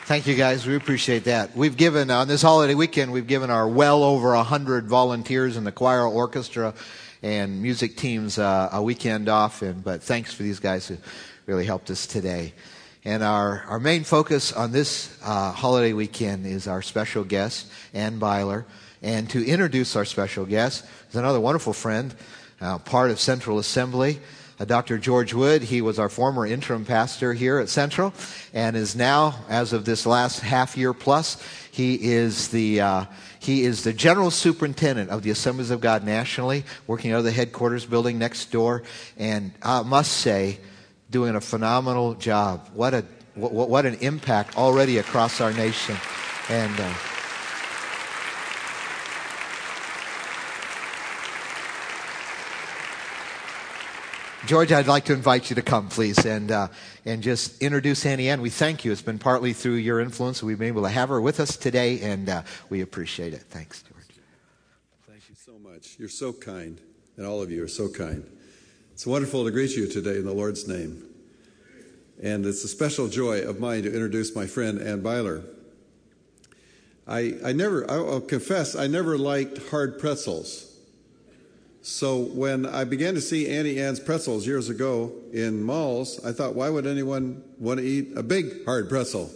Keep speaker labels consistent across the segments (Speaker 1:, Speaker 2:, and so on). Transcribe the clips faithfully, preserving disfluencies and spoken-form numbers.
Speaker 1: Thank you, guys. We appreciate that. We've given, on this holiday weekend, we've given our well over one hundred volunteers in the choir, orchestra, and music teams uh, a weekend off. And But thanks for these guys who really helped us today. And our, our main focus on this uh, holiday weekend is our special guest, Ann Byler. And to introduce our special guest is another wonderful friend, uh, part of Central Assembly, Uh, Doctor George Wood. He was our former interim pastor here at Central and is now, as of this last half year plus, he is the uh, he is the general superintendent of the Assemblies of God nationally, working out of the headquarters building next door, and I must say, doing a phenomenal job. What a what, what an impact already across our nation, and. Uh, George, I'd like to invite you to come, please, and uh, and just introduce Annie Ann. We thank you. It's been partly through your influence we've been able to have her with us today, and uh, we appreciate it. Thanks, George.
Speaker 2: Thank you so much. You're so kind, and all of you are so kind. It's wonderful to greet you today in the Lord's name. And it's a special joy of mine to introduce my friend, Ann Byler. I, I never, I'll confess, I never liked hard pretzels. So when I began to see Auntie Ann's pretzels years ago in malls, I thought, why would anyone want to eat a big hard pretzel?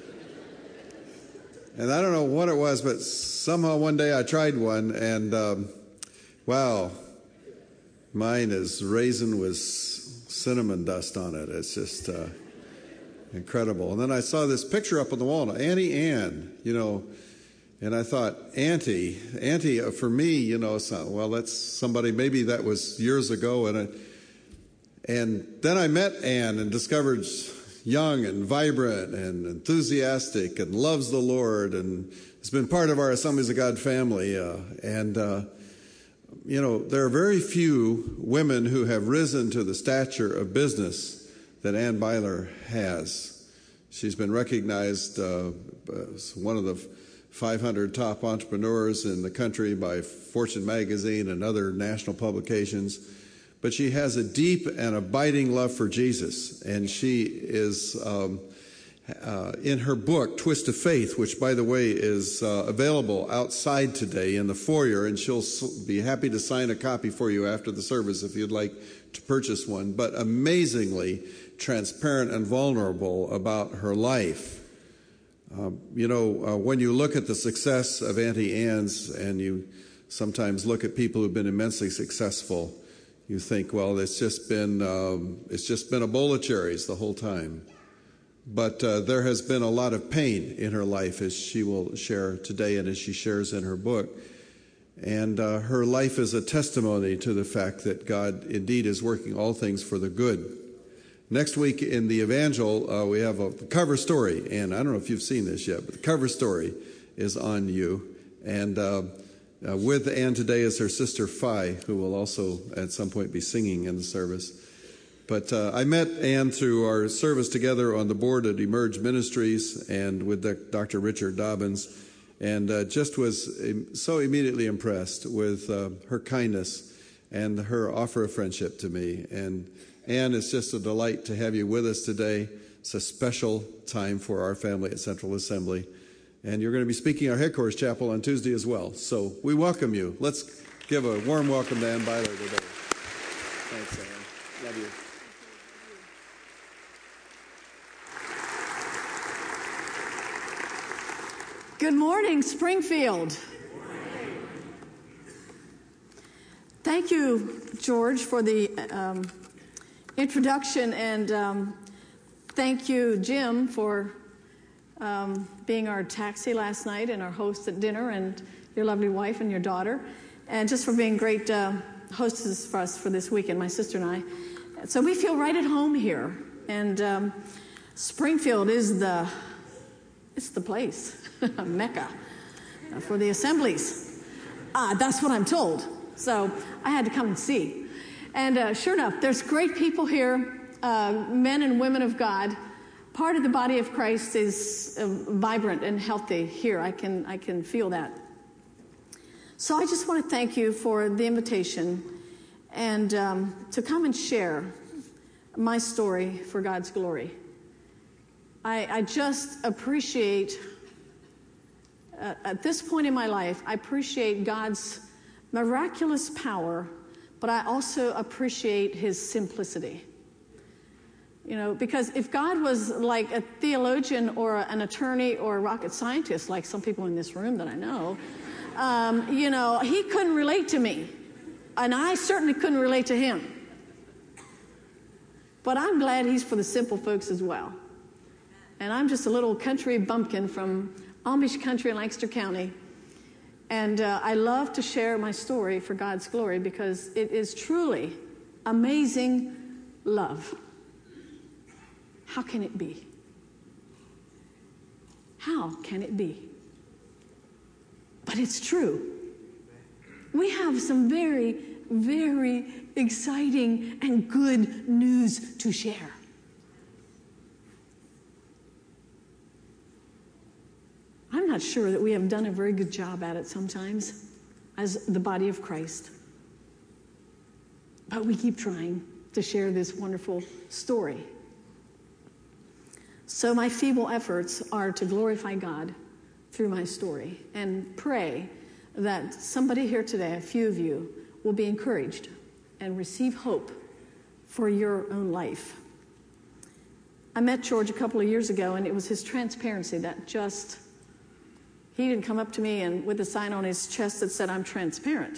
Speaker 2: And I don't know what it was, but somehow one day I tried one, and um, wow, mine is raisin with cinnamon dust on it. It's just uh, incredible. And then I saw this picture up on the wall, Auntie Ann, you know. And I thought, Auntie, Auntie, for me, you know, so, well, that's somebody, maybe that was years ago. And I, and then I met Ann and discovered young and vibrant and enthusiastic and loves the Lord and has been part of our Assemblies of God family. Uh, and, uh, you know, there are very few women who have risen to the stature of business that Ann Byler has. She's been recognized uh, as one of the five hundred top entrepreneurs in the country by Fortune magazine and other national publications. But she has a deep and abiding love for Jesus. And she is, um, uh, in her book, Twist of Faith, which, by the way, is uh, available outside today in the foyer, and she'll be happy to sign a copy for you after the service if you'd like to purchase one. But amazingly transparent and vulnerable about her life. Uh, you know, uh, when you look at the success of Auntie Ann's and you sometimes look at people who've been immensely successful, you think, well, it's just been um, it's just been a bowl of cherries the whole time. But uh, there has been a lot of pain in her life, as she will share today and as she shares in her book. And uh, her life is a testimony to the fact that God indeed is working all things for the good. Next week in the Evangel, uh, we have a cover story, and I don't know if you've seen this yet, but the cover story is on you. And uh, uh, with Ann today is her sister, Phi, who will also at some point be singing in the service. But uh, I met Ann through our service together on the board at Emerge Ministries and with Doctor Richard Dobbins, and uh, just was so immediately impressed with uh, her kindness and her offer of friendship to me. And Ann, it's just a delight to have you with us today. It's a special time for our family at Central Assembly. And you're going to be speaking at our headquarters chapel on Tuesday as well. So we welcome you. Let's give a warm welcome to Ann Byler today. Thanks, Ann. Love you.
Speaker 3: Good morning, Springfield. Thank you, George, for the um, introduction, and um, thank you, Jim, for um, being our taxi last night and our host at dinner, and your lovely wife and your daughter, and just for being great uh, hostesses for us for this weekend, my sister and I. So we feel right at home here, and um, Springfield is the it's the place, Mecca, for the assemblies. Ah, that's what I'm told. So I had to come and see. And uh, sure enough, there's great people here, uh, men and women of God. Part of the body of Christ is uh, vibrant and healthy here. I can I can feel that. So I just want to thank you for the invitation and um, to come and share my story for God's glory. I, I just appreciate, uh, at this point in my life, I appreciate God's miraculous power, but I also appreciate his simplicity. You know, because if God was like a theologian or an attorney or a rocket scientist, like some people in this room that I know, um, you know, he couldn't relate to me. And I certainly couldn't relate to him. But I'm glad he's for the simple folks as well. And I'm just a little country bumpkin from Amish country in Lancaster County. And uh, I love to share my story for God's glory because it is truly amazing love. How can it be? How can it be? But it's true. We have some very, very exciting and good news to share. I'm not sure that we have done a very good job at it sometimes as the body of Christ. But we keep trying to share this wonderful story. So my feeble efforts are to glorify God through my story and pray that somebody here today, a few of you, will be encouraged and receive hope for your own life. I met George a couple of years ago, and it was his transparency that just, he didn't come up to me and with a sign on his chest that said, "I'm transparent."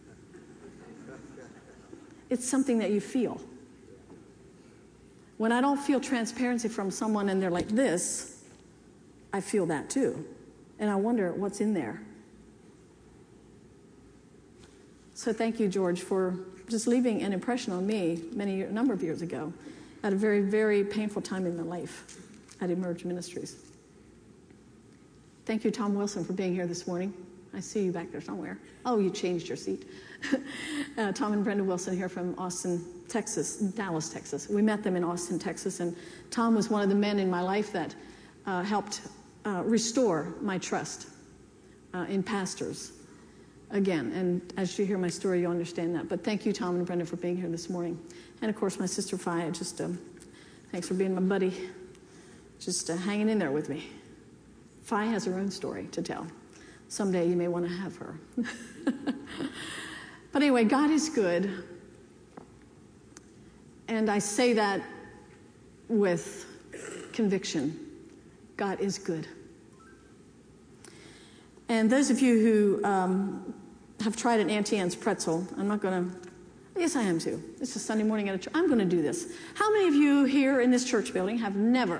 Speaker 3: It's something that you feel. When I don't feel transparency from someone and they're like this, I feel that too. And I wonder what's in there. So thank you, George, for just leaving an impression on me many a number of years ago at a very, very painful time in my life at Emerge Ministries. Thank you, Tom Wilson, for being here this morning. I see you back there somewhere. Oh, you changed your seat. uh, Tom and Brenda Wilson here from Austin, Texas, Dallas, Texas. We met them in Austin, Texas, and Tom was one of the men in my life that uh, helped uh, restore my trust uh, in pastors again. And as you hear my story, you'll understand that. But thank you, Tom and Brenda, for being here this morning. And, of course, my sister, Fi, just um, thanks for being my buddy, just uh, hanging in there with me. Fi has her own story to tell. Someday you may want to have her. But anyway, God is good. And I say that with conviction. God is good. And those of you who um, have tried an Auntie Anne's pretzel, I'm not going to, yes, I am too. It's a Sunday morning at a church. I'm going to do this. How many of you here in this church building have never,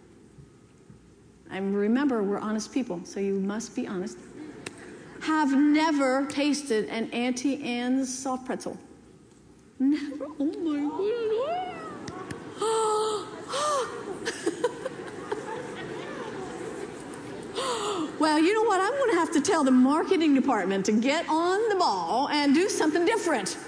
Speaker 3: and remember, we're honest people, so you must be honest, have never tasted an Auntie Anne's soft pretzel? Never? Oh my goodness. Well, you know what? I'm going to have to tell the marketing department to get on the ball and do something different.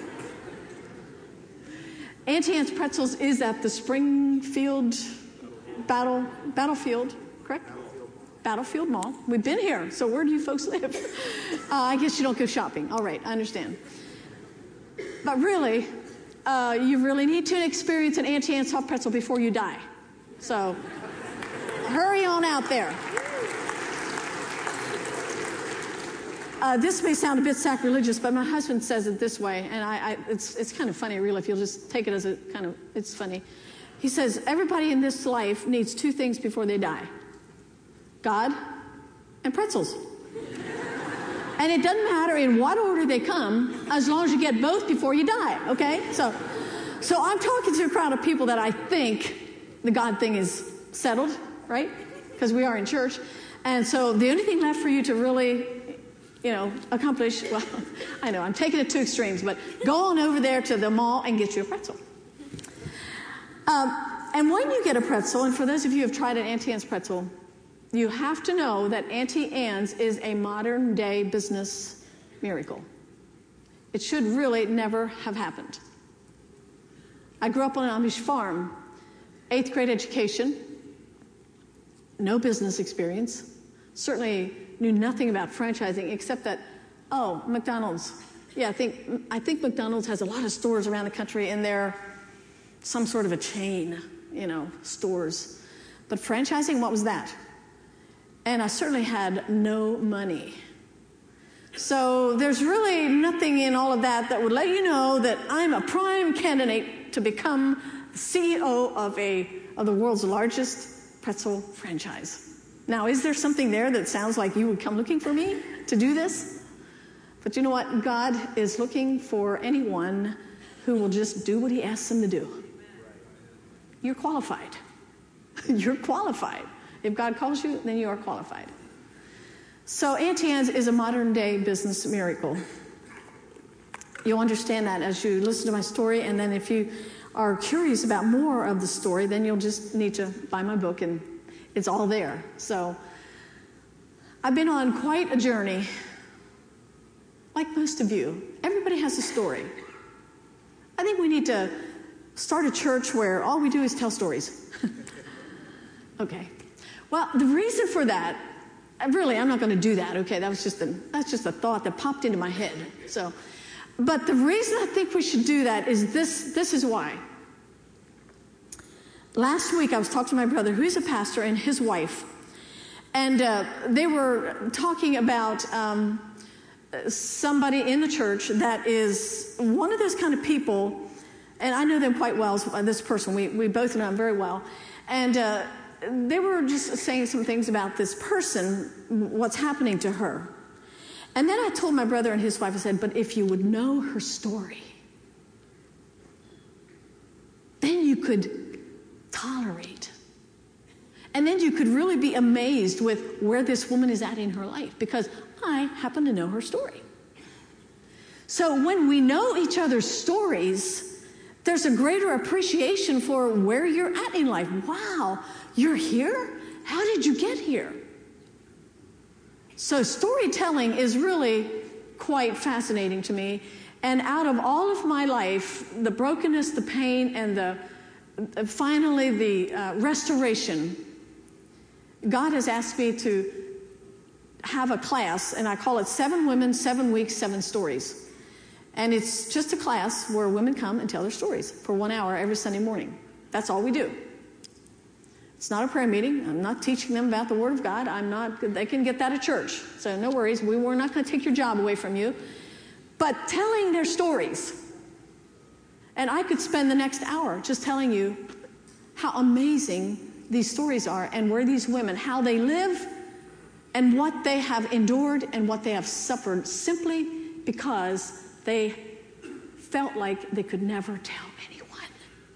Speaker 3: Auntie Anne's Pretzels is at the Springfield Battle Battlefield, correct? Battlefield Mall. We've been here, so where do you folks live? uh, I guess you don't go shopping. All right, I understand. But really, uh, you really need to experience an Auntie Anne's soft pretzel before you die. So hurry on out there. Uh, this may sound a bit sacrilegious, but my husband says it this way, and I, I, it's, it's kind of funny, really, if you'll just take it as a kind of, it's funny. He says, everybody in this life needs two things before they die. God and pretzels. And it doesn't matter in what order they come, as long as you get both before you die, okay? So, so I'm talking to a crowd of people that I think the God thing is settled, right? Because we are in church. And so the only thing left for you to really, you know, accomplish, well, I know, I'm taking it to extremes, but go on over there to the mall and get you a pretzel. Um, and when you get a pretzel, and for those of you who have tried an Auntie Anne's pretzel, you have to know that Auntie Anne's is a modern day business miracle. It should really never have happened. I grew up on an Amish farm, eighth grade education, no business experience, certainly knew nothing about franchising except that, oh, McDonald's. Yeah, I think I think McDonald's has a lot of stores around the country and they're some sort of a chain, you know, stores. But franchising, what was that? And I certainly had no money. So there's really nothing in all of that that would let you know that I'm a prime candidate to become the C E O of a of the world's largest pretzel franchise. Now, is there something there that sounds like you would come looking for me to do this? But you know what? God is looking for anyone who will just do what he asks them to do. You're qualified. You're qualified. If God calls you, then you are qualified. So Auntie Anne's is a modern-day business miracle. You'll understand that as you listen to my story, and then if you are curious about more of the story, then you'll just need to buy my book, and it's all there. So I've been on quite a journey, like most of you. Everybody has a story. I think we need to start a church where all we do is tell stories. Okay. Well, the reason for that, really, I'm not going to do that. Okay, that was just a that's just a thought that popped into my head. So, but the reason I think we should do that is this. This is why. Last week, I was talking to my brother, who is a pastor, and his wife, and uh, they were talking about um, somebody in the church that is one of those kind of people, and I know them quite well. This person, we we both know him very well, and. Uh, They were just saying some things about this person, what's happening to her. And then I told my brother and his wife, I said, but if you would know her story, then you could tolerate. And then you could really be amazed with where this woman is at in her life, because I happen to know her story. So when we know each other's stories, there's a greater appreciation for where you're at in life. Wow, you're here? How did you get here? So storytelling is really quite fascinating to me. And out of all of my life, the brokenness, the pain, and the uh, finally the uh, restoration, God has asked me to have a class, and I call it Seven Women, Seven Weeks, Seven Stories. And it's just a class where women come and tell their stories for one hour every Sunday morning. That's all we do. It's not a prayer meeting. I'm not teaching them about the Word of God. I'm not. They can get that at church. So no worries. We were not going to take your job away from you. But telling their stories. And I could spend the next hour just telling you how amazing these stories are and where these women, how they live and what they have endured and what they have suffered simply because they felt like they could never tell anyone.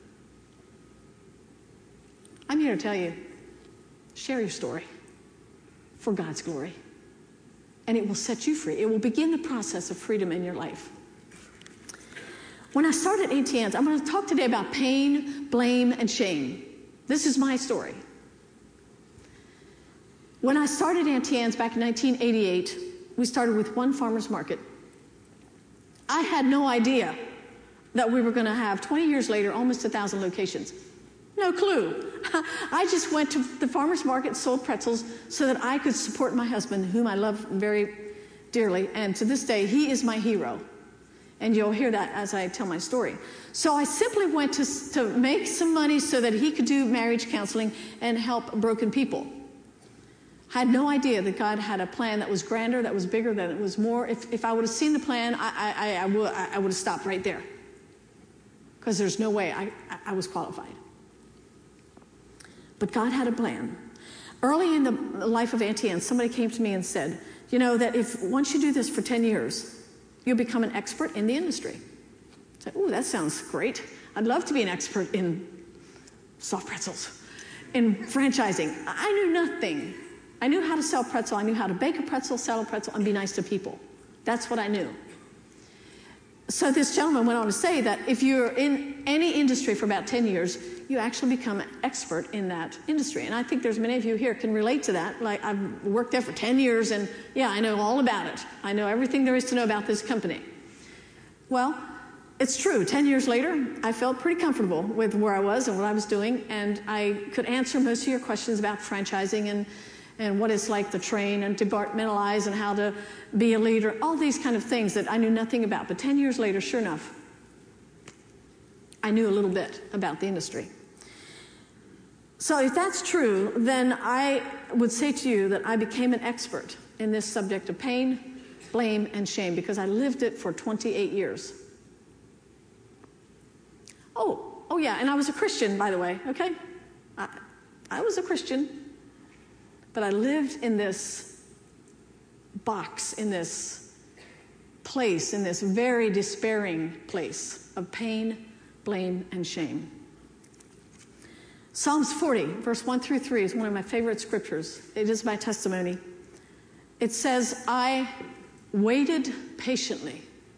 Speaker 3: I'm here to tell you, share your story for God's glory. And it will set you free. It will begin the process of freedom in your life. When I started Auntie Anne's, I'm going to talk today about pain, blame, and shame. This is my story. When I started Auntie Anne's back in nineteen eighty-eight, we started with one farmer's market. I had no idea that we were going to have, twenty years later, almost one thousand locations. No clue. I just went to the farmer's market, sold pretzels, so that I could support my husband, whom I love very dearly. And to this day, he is my hero. And you'll hear that as I tell my story. So I simply went to, to make some money so that he could do marriage counseling and help broken people. I had no idea that God had a plan that was grander, that was bigger, that it was more. If, if I would have seen the plan, I, I, I, would, I would have stopped right there. Because there's no way I, I was qualified. But God had a plan. Early in the life of Auntie Anne, somebody came to me and said, you know, that if once you do this for ten years, you'll become an expert in the industry. I said, ooh, that sounds great. I'd love to be an expert in soft pretzels, in franchising. I knew nothing. I knew how to sell pretzel. I knew how to bake a pretzel, sell a pretzel, and be nice to people. That's what I knew. So this gentleman went on to say that if you're in any industry for about ten years, you actually become an expert in that industry. And I think there's many of you here can relate to that. Like, I've worked there for ten years, and yeah, I know all about it. I know everything there is to know about this company. Well, it's true. Ten years later, I felt pretty comfortable with where I was and what I was doing, and I could answer most of your questions about franchising and and what it's like to train and departmentalize and how to be a leader, all these kind of things that I knew nothing about. But ten years later, sure enough, I knew a little bit about the industry. So if that's true, then I would say to you that I became an expert in this subject of pain, blame, and shame because I lived it for twenty-eight years. Oh, oh yeah, and I was a Christian, by the way, okay? I, I was a Christian, but I lived in this box, in this place, in this very despairing place of pain, blame, and shame. Psalms forty, verse one through three is one of my favorite scriptures. It is my testimony. It says, I waited patiently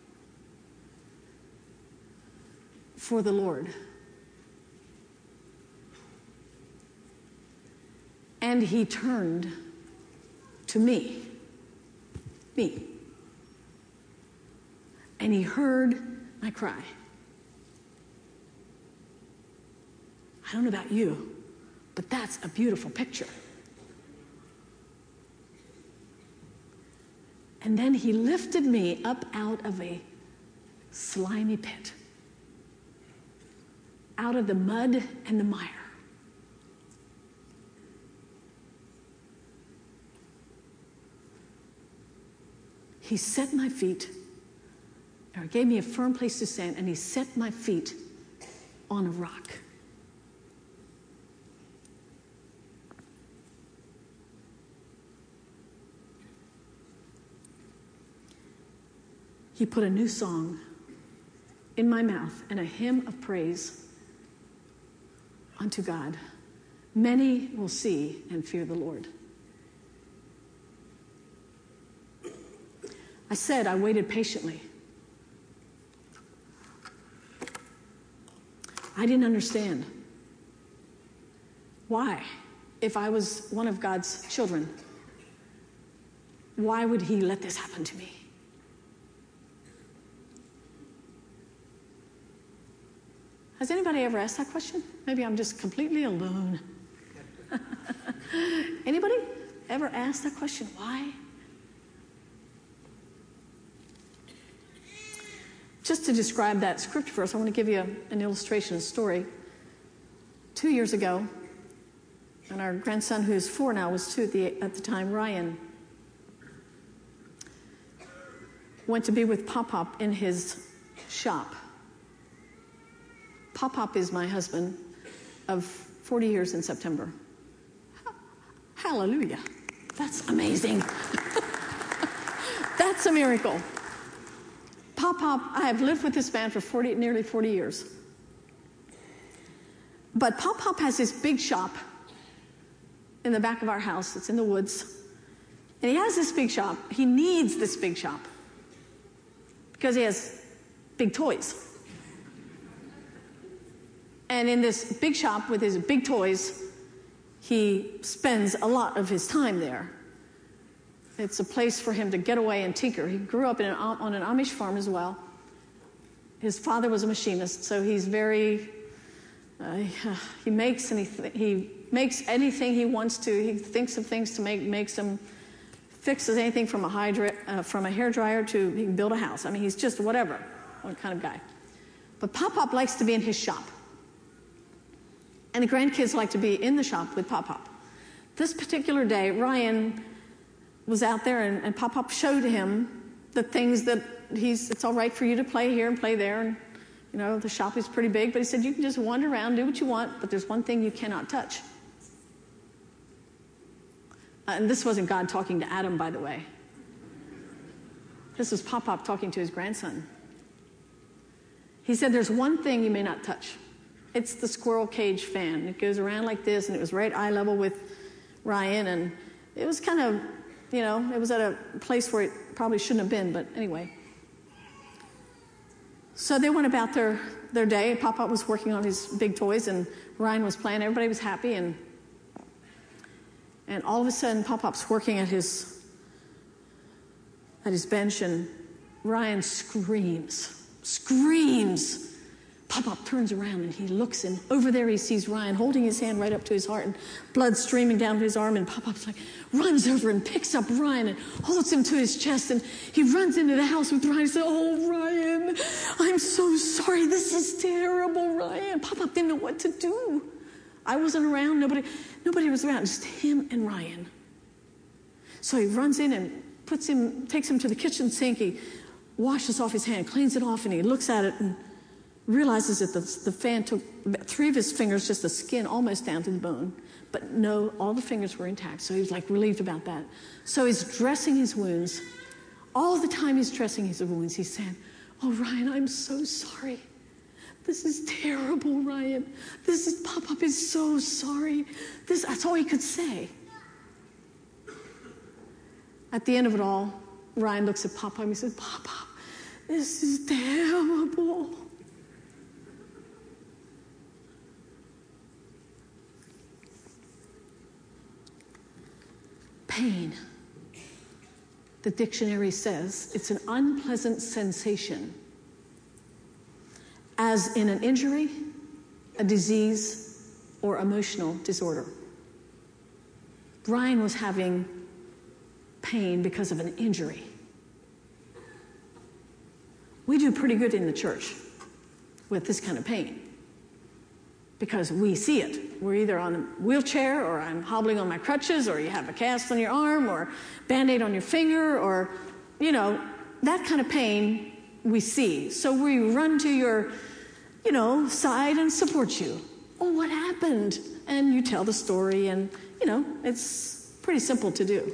Speaker 3: for the Lord, and he turned to me, me, and he heard my cry. I don't know about you, but that's a beautiful picture. And then he lifted me up out of a slimy pit, out of the mud and the mire. He set my feet, or gave me a firm place to stand, and he set my feet on a rock. He put a new song in my mouth and a hymn of praise unto God. Many will see and fear the Lord. I said I waited patiently. I didn't understand. Why? If I was one of God's children, why would he let this happen to me? Has anybody ever asked that question? Maybe I'm just completely alone. Anybody ever asked that question? Why? Just to describe that scripture verse, I want to give you a, an illustration, a story. Two years ago, and our grandson, who is four now, was two at the, at the time, Ryan, went to be with Pop-Pop in his shop. Pop-Pop is my husband of forty years in September. Hallelujah. That's amazing. That's a miracle. Pop-Pop, I have lived with this man for forty, nearly forty years. But Pop-Pop has this big shop in the back of our house. It's in the woods. And he has this big shop. He needs this big shop because he has big toys. And in this big shop with his big toys, he spends a lot of his time there. It's a place for him to get away and tinker. He grew up in an, on an Amish farm as well. His father was a machinist, so he's very, uh, he makes anything, he makes anything he wants to. He thinks of things to make, makes them, fixes anything from a, hydra, uh, from a hairdryer to, he can build a house. I mean, he's just whatever, what kind of guy. But Pop-Pop likes to be in his shop. And the grandkids like to be in the shop with Pop-Pop. This particular day, Ryan was out there, and, and Pop-Pop showed him the things that he's, it's all right for you to play here and play there. And, you know, the shop is pretty big, but he said, you can just wander around, do what you want, but there's one thing you cannot touch. Uh, and this wasn't God talking to Adam, by the way. This was Pop-Pop talking to his grandson. He said, there's one thing you may not touch. It's the squirrel cage fan. It goes around like this, and it was right eye level with Ryan, and it was kind of, you know, it was at a place where it probably shouldn't have been, but anyway. So they went about their, their day. Pop-Pop was working on his big toys, and Ryan was playing. Everybody was happy, and and all of a sudden, Pop-Pop's working at his at his bench, and Ryan screams, screams. Pop-Pop turns around and he looks, and over there he sees Ryan holding his hand right up to his heart and blood streaming down his arm, and Pop-Pop's like, runs over and picks up Ryan and holds him to his chest, and he runs into the house with Ryan and says, oh, Ryan, I'm so sorry. This is terrible, Ryan. Pop-Pop didn't know what to do. I wasn't around. Nobody, nobody was around. Just him and Ryan. So he runs in and puts him, takes him to the kitchen sink. He washes off his hand, cleans it off, and he looks at it and realizes that the, the fan took three of his fingers, just the skin almost down to the bone. But no, all the fingers were intact. So he was like relieved about that. So he's dressing his wounds. All the time he's dressing his wounds, he's saying, "Oh, Ryan, I'm so sorry. This is terrible, Ryan. This is, Pop-Pop is so sorry." This, that's all he could say. At the end of it all, Ryan looks at Pop-Pop and he says, "Pop-Pop, this is terrible." Pain. The dictionary says it's an unpleasant sensation, as in an injury, a disease, or emotional disorder. Ryan was having pain because of an injury. We do pretty good in the church with this kind of pain because we see it. We're either on a wheelchair, or I'm hobbling on my crutches, or you have a cast on your arm, or Band-Aid on your finger, or, you know, that kind of pain we see. So we run to your, you know, side and support you. "Oh, what happened?" And you tell the story, and, you know, it's pretty simple to do.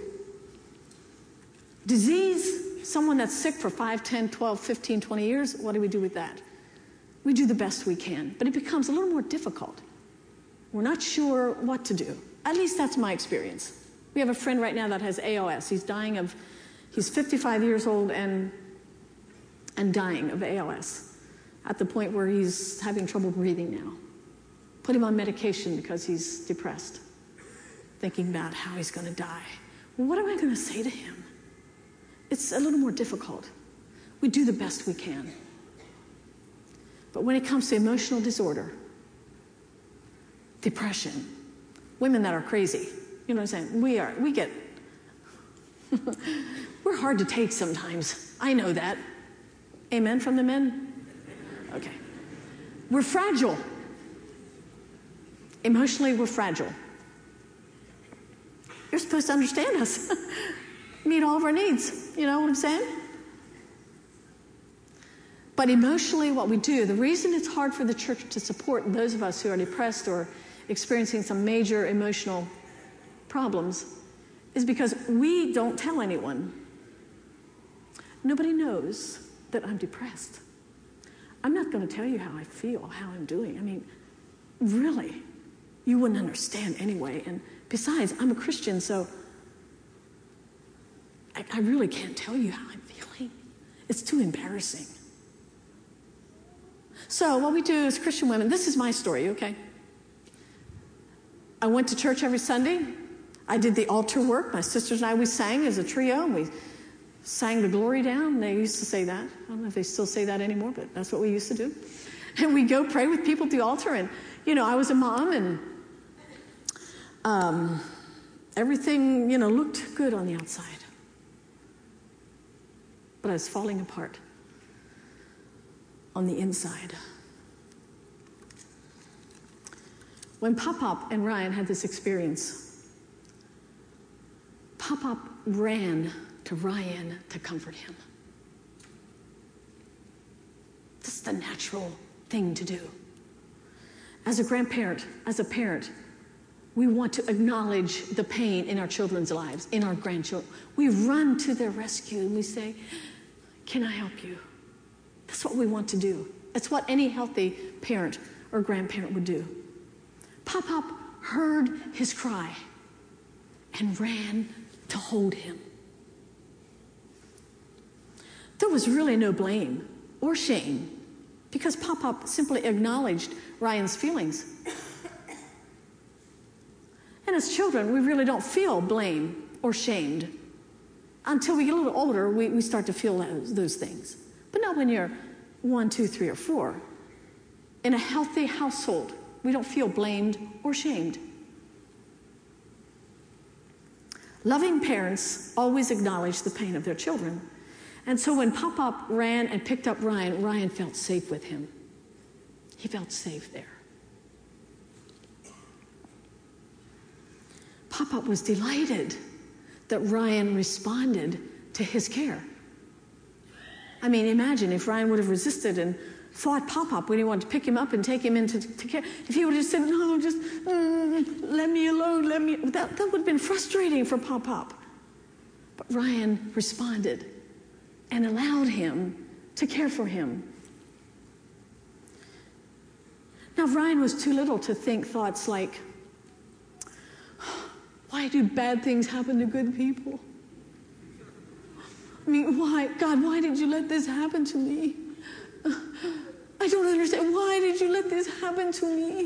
Speaker 3: Disease, someone that's sick for five, ten, twelve, fifteen, twenty years, what do we do with that? We do the best we can, but it becomes a little more difficult. We're not sure what to do. At least that's my experience. We have a friend right now that has A L S. He's dying of, he's fifty-five years old and, and dying of A L S at the point where he's having trouble breathing now. Put him on medication because he's depressed, thinking about how he's going to die. Well, what am I going to say to him? It's a little more difficult. We do the best we can. But when it comes to emotional disorder, depression, women that are crazy, you know what I'm saying? We are, we get, we're hard to take sometimes. I know that. Amen from the men? Okay. We're fragile. Emotionally, we're fragile. You're supposed to understand us. Meet all of our needs. You know what I'm saying? But emotionally, what we do, the reason it's hard for the church to support those of us who are depressed or experiencing some major emotional problems is because we don't tell anyone. Nobody knows that I'm depressed. I'm not going to tell you how I feel, how I'm doing. I mean, really, you wouldn't understand anyway. And besides, I'm a Christian, so I, I really can't tell you how I'm feeling. It's too embarrassing. So what we do as Christian women, this is my story, okay? I went to church every Sunday. I did the altar work. My sisters and I, we sang as a trio, and we sang the glory down. They used to say that. I don't know if they still say that anymore, but that's what we used to do. And we go pray with people at the altar. And, you know, I was a mom, and um, everything, you know, looked good on the outside. But I was falling apart on the inside. When Pop-Pop and Ryan had this experience, Pop-Pop ran to Ryan to comfort him. This is the natural thing to do. As a grandparent, as a parent, we want to acknowledge the pain in our children's lives, in our grandchildren. We run to their rescue and we say, "Can I help you?" That's what we want to do. That's what any healthy parent or grandparent would do. Pop-Pop heard his cry and ran to hold him. There was really no blame or shame because Pop-Pop simply acknowledged Ryan's feelings. And as children, we really don't feel blame or shamed. Until we get a little older, we, we start to feel those, those things. But not when you're one, two, three, or four. In a healthy household, we don't feel blamed or shamed. Loving parents always acknowledge the pain of their children. And so when Pop-Pop ran and picked up Ryan, Ryan felt safe with him. He felt safe there. Pop-Pop was delighted that Ryan responded to his care. I mean, imagine if Ryan would have resisted and fought Pop-Pop when he wanted to pick him up and take him into to care. If he would have said, no, just mm, let me alone, let me, that, that would have been frustrating for Pop-Pop. But Ryan responded and allowed him to care for him. Now, Ryan was too little to think thoughts like, why do bad things happen to good people? I mean, why? God, why did you let this happen to me? I don't understand. Why did you let this happen to me?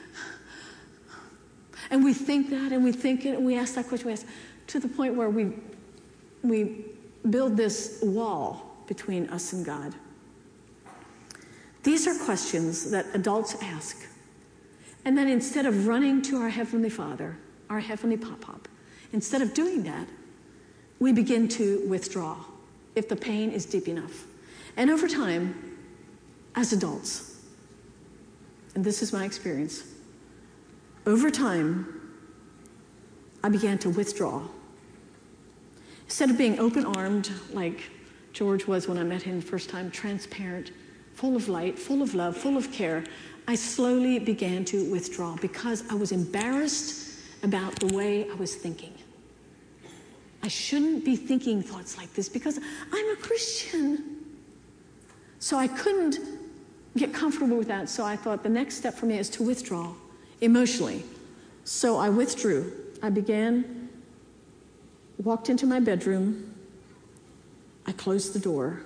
Speaker 3: And we think that, and we think it, and we ask that question, we ask, to the point where we, we build this wall between us and God. These are questions that adults ask. And then instead of running to our Heavenly Father, our Heavenly Pop-Pop, instead of doing that, we begin to withdraw if the pain is deep enough. And over time, as adults, and this is my experience, over time, I began to withdraw. Instead of being open-armed like George was when I met him the first time, transparent, full of light, full of love, full of care, I slowly began to withdraw because I was embarrassed about the way I was thinking. I shouldn't be thinking thoughts like this because I'm a Christian. So I couldn't get comfortable with that. So I thought the next step for me is to withdraw emotionally. So I withdrew. I began, walked into my bedroom. I closed the door.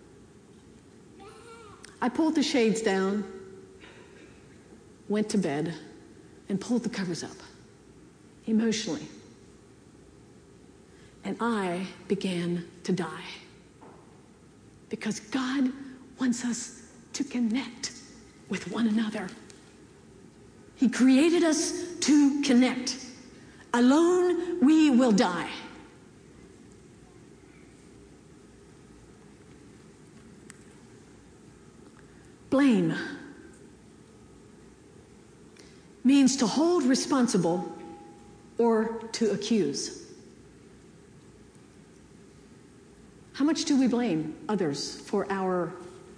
Speaker 3: I pulled the shades down, went to bed, and pulled the covers up emotionally. And I began to die. Because God wants us to connect with one another. He created us to connect. Alone, we will die. Blame means to hold responsible or to accuse. How much do we blame others for our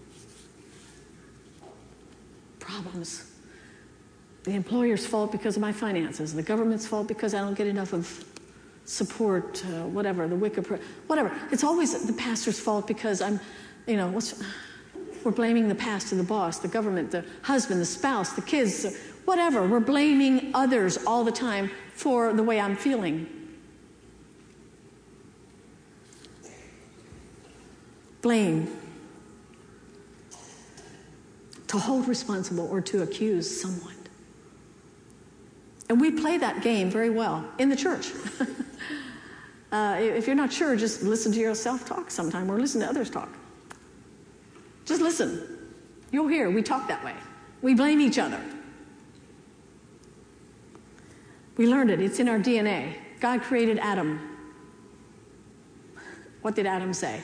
Speaker 3: problems? The employer's fault because of my finances, the government's fault because I don't get enough of support, uh, whatever, the wicked, whatever. It's always the pastor's fault because I'm, you know, what's, we're blaming the pastor, the boss, the government, the husband, the spouse, the kids, whatever. We're blaming others all the time for the way I'm feeling. Blame. To hold responsible or to accuse someone. And we play that game very well in the church. uh, if you're not sure, just listen to yourself talk sometime or listen to others talk. Just listen. You'll hear we talk that way. We blame each other. We learned it. It's in our D N A. God created Adam. What did Adam say?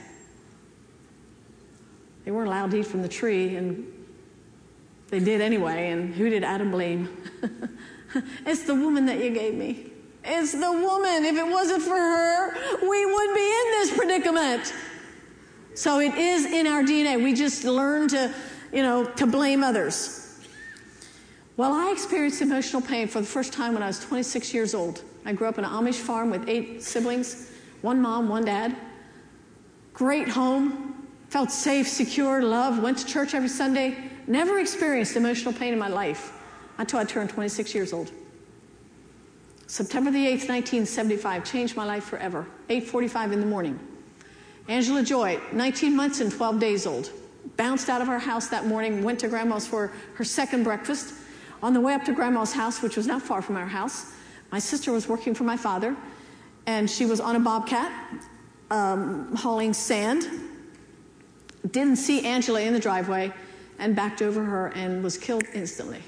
Speaker 3: They weren't allowed to eat from the tree, and they did anyway, and who did Adam blame? It's the woman that you gave me. It's the woman. If it wasn't for her, we would be in this predicament. So it is in our D N A. We just learn to, you know, to blame others. Well, I experienced emotional pain for the first time when I was twenty-six years old. I grew up on an Amish farm with eight siblings, one mom, one dad. Great home, felt safe, secure, loved, went to church every Sunday. Never experienced emotional pain in my life until I turned twenty-six years old. September the eighth, nineteen seventy-five, changed my life forever. eight forty-five in the morning. Angela Joy, nineteen months and twelve days old, bounced out of our house that morning, went to Grandma's for her second breakfast. On the way up to Grandma's house, which was not far from our house, my sister was working for my father, and she was on a bobcat, um, hauling sand. Didn't see Angela in the driveway, and backed over her and was killed instantly.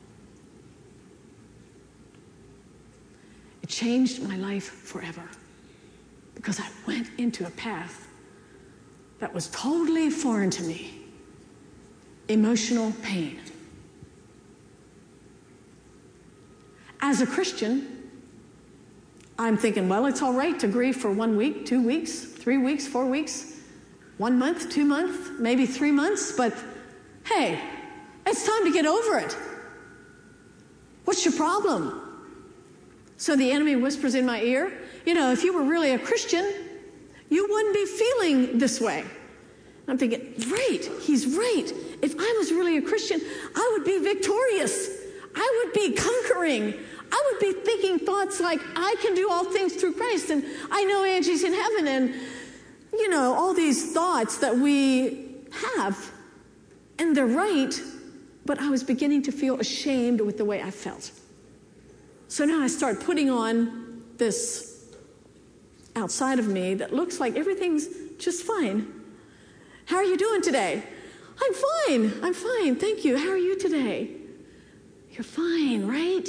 Speaker 3: It changed my life forever because I went into a path that was totally foreign to me. Emotional pain. As a Christian, I'm thinking, well, it's all right to grieve for one week, two weeks, three weeks, four weeks, one month, two months, maybe three months, but hey, it's time to get over it. What's your problem? So the enemy whispers in my ear, you know, if you were really a Christian, you wouldn't be feeling this way. I'm thinking, right, he's right. If I was really a Christian, I would be victorious. I would be conquering. I would be thinking thoughts like, I can do all things through Christ, and I know Angie's in heaven, and, you know, all these thoughts that we have. And they're right, but I was beginning to feel ashamed with the way I felt. So now I start putting on this outside of me that looks like everything's just fine. How are you doing today? I'm fine. I'm fine. Thank you. How are you today? You're fine, right?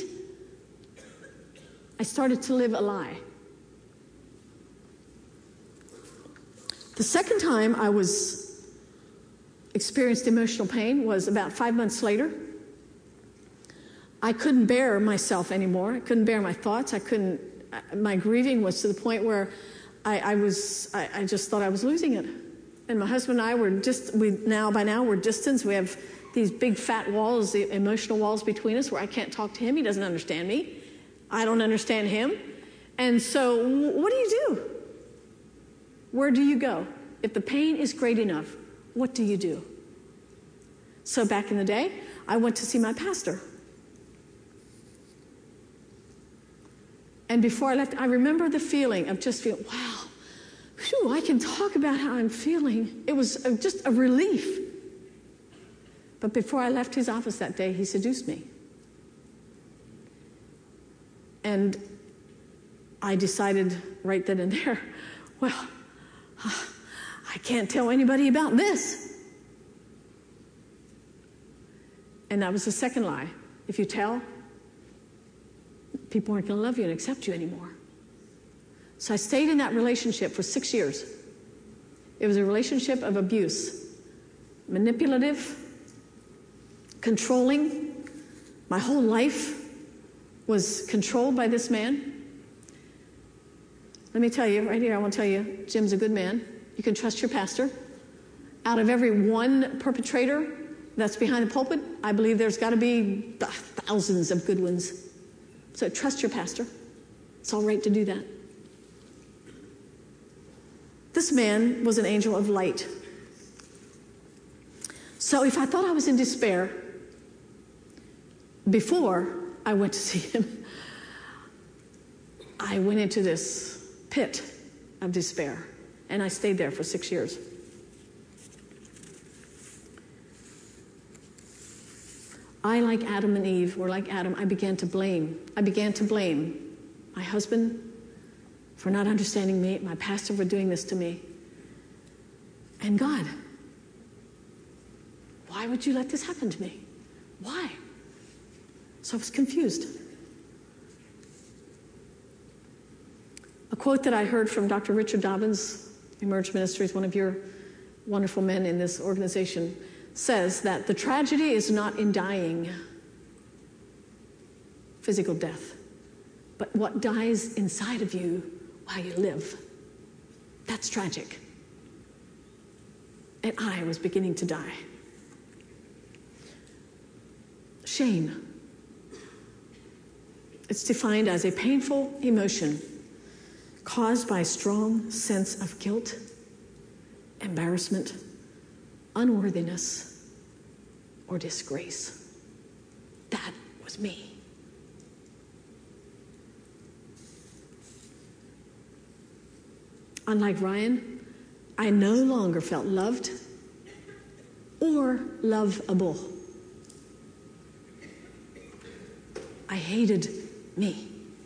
Speaker 3: I started to live a lie. The second time I was experienced emotional pain was about five months later. I couldn't bear myself anymore. I couldn't bear my thoughts. I couldn't, my grieving was to the point where I, I was, I, I just thought I was losing it. And my husband and I were just, we now, by now we're distanced. We have these big fat walls, the emotional walls between us where I can't talk to him. He doesn't understand me. I don't understand him. And so what do you do? Where do you go? If the pain is great enough, what do you do? So back in the day, I went to see my pastor. And before I left, I remember the feeling of just feeling, wow, whew, I can talk about how I'm feeling. It was just a relief. But before I left his office that day, he seduced me. And I decided right then and there, well, I can't tell anybody about this. And that was the second lie. If you tell, people aren't going to love you and accept you anymore. So I stayed in that relationship for six years. It was a relationship of abuse, manipulative, controlling. My whole life was controlled by this man. Let me tell you, right here, I want to tell you, Jim's a good man. You can trust your pastor. Out of every one perpetrator that's behind the pulpit, I believe there's got to be thousands of good ones. So trust your pastor. It's all right to do that. This man was an angel of light. So if I thought I was in despair before I went to see him, I went into this pit of despair, and I stayed there for six years. I, like Adam and Eve, or like Adam, I began to blame. I began to blame my husband for not understanding me, my pastor for doing this to me, and God. Why would you let this happen to me? Why? So I was confused. A quote that I heard from Doctor Richard Dobbins, Emerge Ministries, one of your wonderful men in this organization, says that the tragedy is not in dying, physical death, but what dies inside of you while you live. That's tragic. And I was beginning to die. Shame. It's defined as a painful emotion caused by a strong sense of guilt, embarrassment, unworthiness, or disgrace. That was me. Unlike Ryan, I no longer felt loved or lovable. I hated me.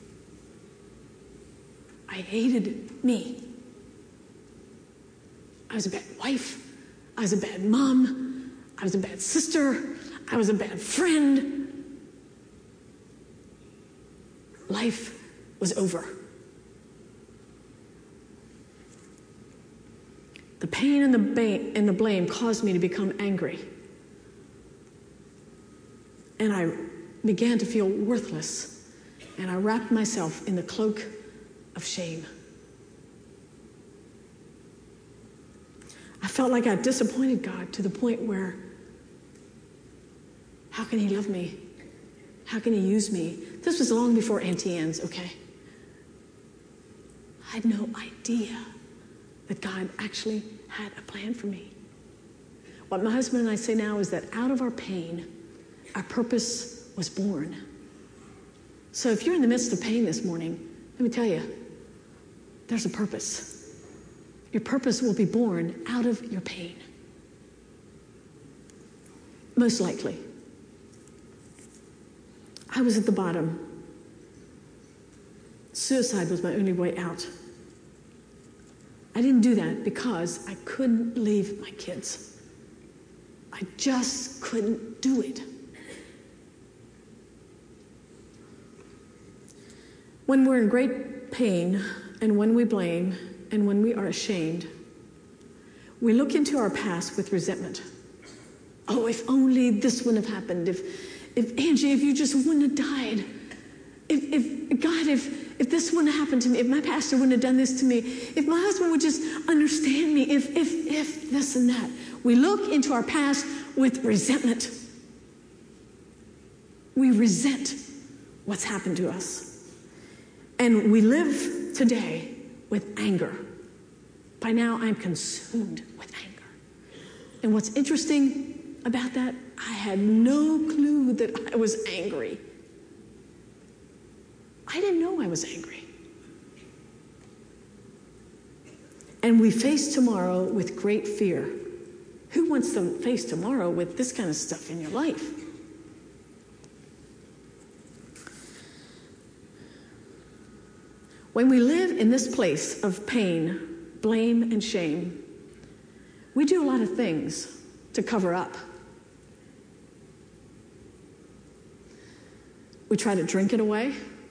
Speaker 3: I hated me. I was a bad wife. I was a bad mom. I was a bad sister. I was a bad friend. Life was over. The pain and the, ba- and the blame caused me to become angry. And I began to feel worthless. And I wrapped myself in the cloak of shame. I felt like I disappointed God to the point where, how can he love me? How can he use me? This was long before Auntie Anne's, okay? I had no idea that God actually had a plan for me. What my husband and I say now is that out of our pain, our purpose was born. So if you're in the midst of pain this morning, let me tell you, there's a purpose. Your purpose will be born out of your pain. Most likely. I was at the bottom. Suicide was my only way out. I didn't do that because I couldn't leave my kids. I just couldn't do it. When we're in great pain, and when we blame, and when we are ashamed, we look into our past with resentment. Oh, if only this wouldn't have happened. If, if Angie, if you just wouldn't have died. If, if God, if, if this wouldn't have happened to me. If my pastor wouldn't have done this to me. If my husband would just understand me. If, if, if this and that. We look into our past with resentment. We resent what's happened to us. And we live today with anger. By now, I'm consumed with anger. And what's interesting about that, I had no clue that I was angry. I didn't know I was angry. And we face tomorrow with great fear. Who wants to face tomorrow with this kind of stuff in your life? When we live in this place of pain, blame, and shame, we do a lot of things to cover up. We try to drink it away,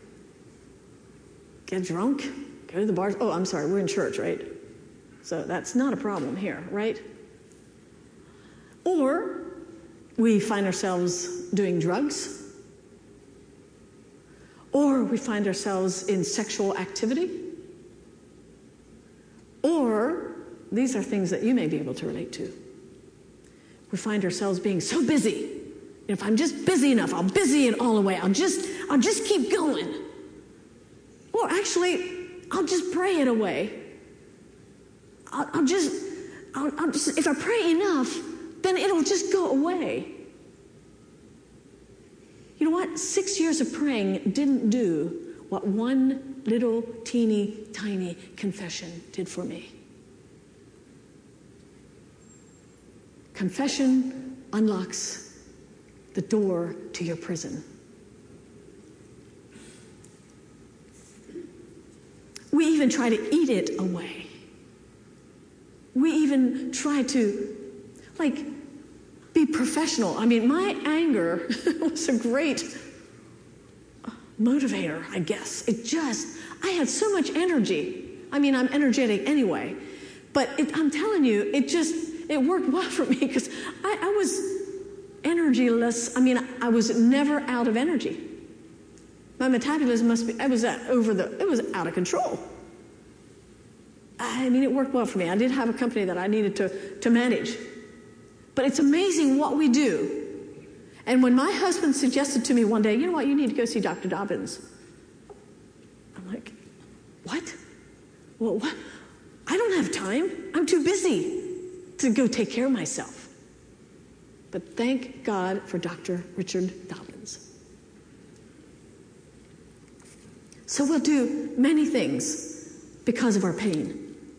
Speaker 3: get drunk, go to the bars. Oh, I'm sorry, we're in church, right? So that's not a problem here, right? Or we find ourselves doing drugs. Or we find ourselves in sexual activity. Or, these are things that you may be able to relate to. We find ourselves being so busy. If I'm just busy enough, I'll busy it all away. I'll just, I'll just keep going. Or actually, I'll just pray it away. I'll, I'll just, I'll, I'll just, if I pray enough, then it'll just go away. You know what? Six years of praying didn't do what one little teeny tiny confession did for me. Confession unlocks the door to your prison. We even try to eat it away. We even try to, like, be professional. I mean, my anger was a great motivator, I guess. It just, I had so much energy. I mean, I'm energetic anyway. But it, I'm telling you, it just, it worked well for me because I, I was energyless. I mean, I was never out of energy. My metabolism must be, I was at over the, it was out of control. I mean, it worked well for me. I did have a company that I needed to, to manage. But it's amazing what we do. And when my husband suggested to me one day, you know what, you need to go see Doctor Dobbins. I'm like, what? Well, what? I don't have time. I'm too busy to go take care of myself. But thank God for Doctor Richard Dobbins. So we'll do many things because of our pain.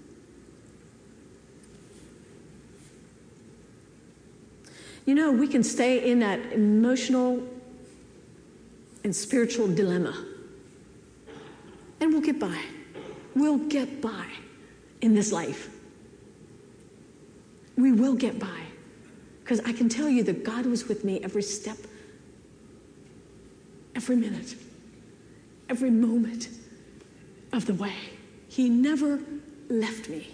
Speaker 3: You know, we can stay in that emotional and spiritual dilemma. And we'll get by. We'll get by in this life. We will get by. Because I can tell you that God was with me every step, every minute, every moment of the way. He never left me.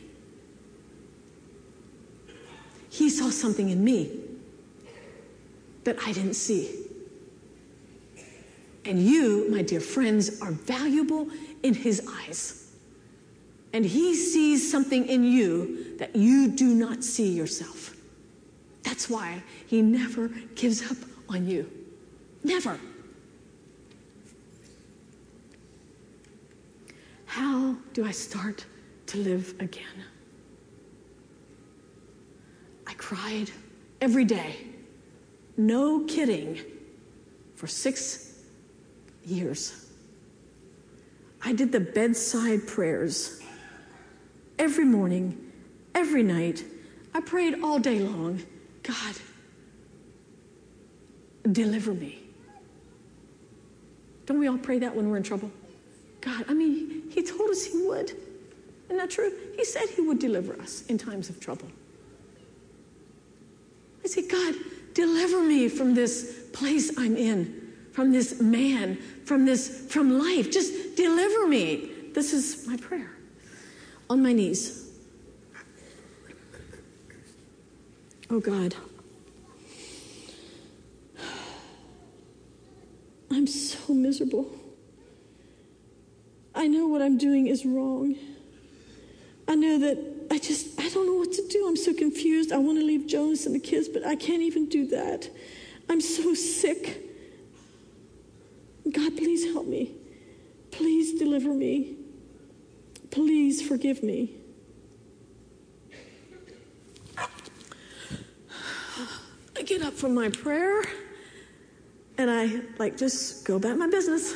Speaker 3: He saw something in me that I didn't see. And you, my dear friends, are valuable in his eyes. And he sees something in you that you do not see yourself. That's why he never gives up on you. Never. How do I start to live again? I cried every day, no kidding, for six years. I did the bedside prayers every morning, every night. I prayed all day long. God, deliver me. Don't we all pray that when we're in trouble? God, I mean, he told us he would. Isn't that true? He said he would deliver us in times of trouble. I say, God, deliver me from this place I'm in, from this man, from this, from life. Just deliver me. This is my prayer. On my knees. Oh, God. I'm so miserable. I know what I'm doing is wrong. I know that I just, I don't know what to do. I'm so confused. I want to leave Jonas and the kids, but I can't even do that. I'm so sick. God, please help me. Please deliver me. Please forgive me. I get up from my prayer and I like just go about my business.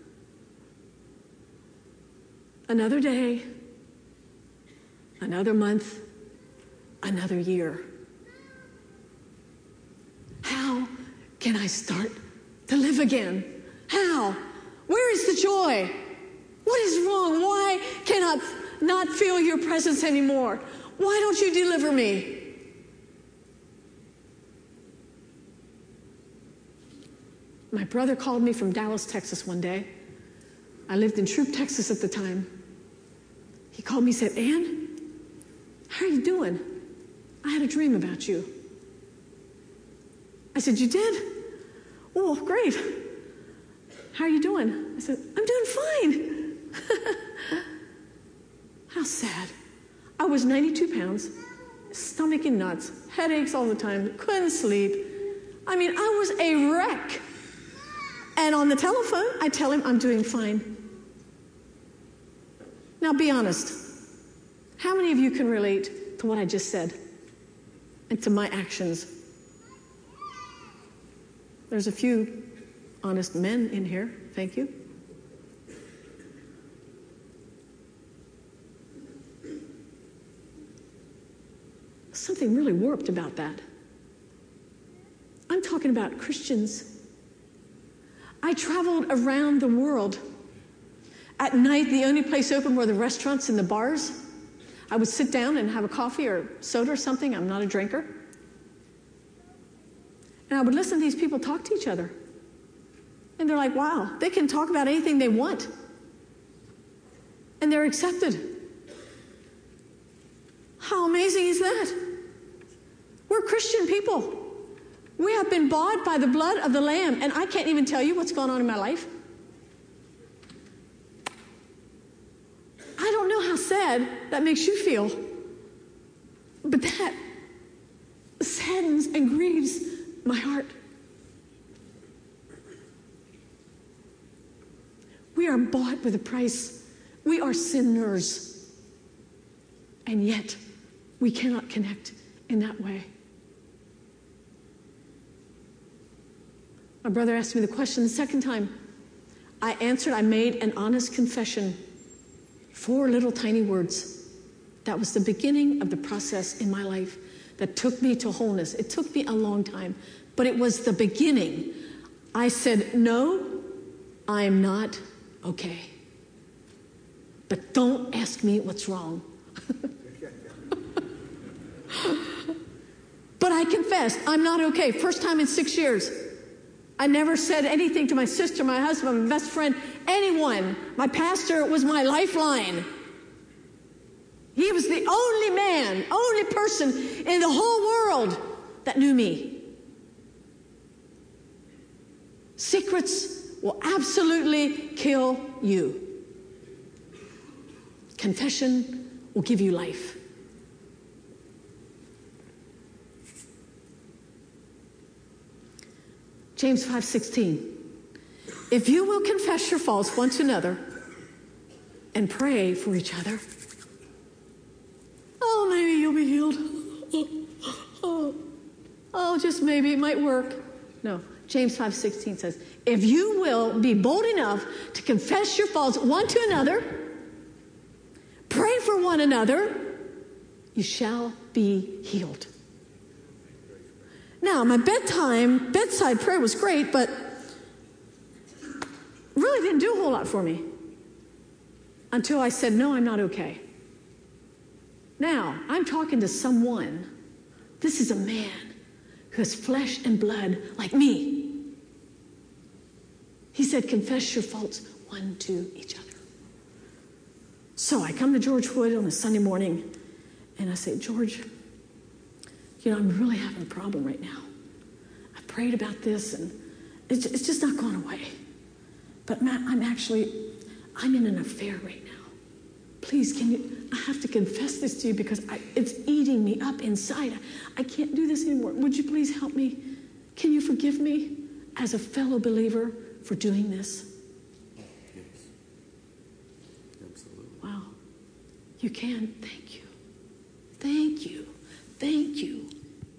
Speaker 3: Another day, another month, another year. How can I start to live again? How? Where is the joy? What is wrong? Why can I not feel your presence anymore? Why don't you deliver me? My brother called me from Dallas, Texas one day. I lived in Troop, Texas at the time. He called me and said, Ann, how are you doing? I had a dream about you. I said, you did? Oh, great. How are you doing? I said, I'm doing fine. How sad. I was ninety-two pounds, stomach in knots, headaches all the time, couldn't sleep. I mean, I was a wreck. And on the telephone, I tell him I'm doing fine. Now be honest. How many of you can relate to what I just said and to my actions? There's a few honest men in here. Thank you. Something really warped about that. I'm talking about Christians. I traveled around the world. At night, the only place open were the restaurants and the bars. I would sit down and have a coffee or soda or something. I'm not a drinker. And I would listen to these people talk to each other. And they're like, wow, they can talk about anything they want. And they're accepted. How amazing is that? We're Christian people. We have been bought by the blood of the Lamb, and I can't even tell you what's going on in my life. I don't know how sad that makes you feel, but that saddens and grieves my heart. We are bought with a price. We are sinners, and yet we cannot connect in that way. My brother asked me the question the second time. I answered, I made an honest confession. Four little tiny words. That was the beginning of the process in my life that took me to wholeness. It took me a long time, but it was the beginning. I said, no, I am not okay. But don't ask me what's wrong. But I confessed, I'm not okay. First time in six years. I never said anything to my sister, my husband, my best friend, anyone. My pastor was my lifeline. He was the only man, only person in the whole world that knew me. Secrets will absolutely kill you. confession will give you life. James five sixteen. If you will confess your faults one to another and pray for each other, oh, maybe you'll be healed. Oh, oh, just maybe it might work. No, James five sixteen says, if you will be bold enough to confess your faults one to another, pray for one another, you shall be healed. Now, my bedtime, bedside prayer was great, but really didn't do a whole lot for me until I said, no, I'm not okay. Now, I'm talking to someone. This is a man who has flesh and blood like me. He said, confess your faults one to each other. So I come to George Wood on a Sunday morning, and I say, George, you know, I'm really having a problem right now. I prayed about this, and it's, it's just not going away. But Matt, I'm actually, I'm in an affair right now. Please, can you, I have to confess this to you because I, it's eating me up inside. I, I can't do this anymore. Would you please help me? Can you forgive me as a fellow believer for doing this?
Speaker 2: Yes. Absolutely.
Speaker 3: Wow. You can. Thank you. Thank you. Thank you.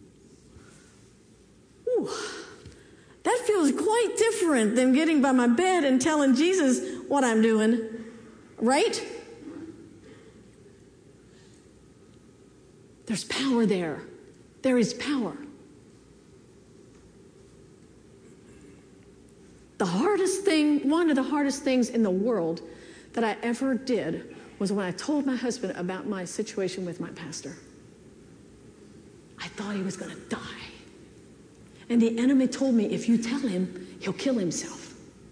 Speaker 3: Ooh. That feels quite different than getting by my bed and telling Jesus what I'm doing. Right? There's power there. There is power. The hardest thing, one of the hardest things in the world that I ever did was when I told my husband about my situation with my pastor. I thought he was going to die. And the enemy told me, if you tell him, he'll kill himself.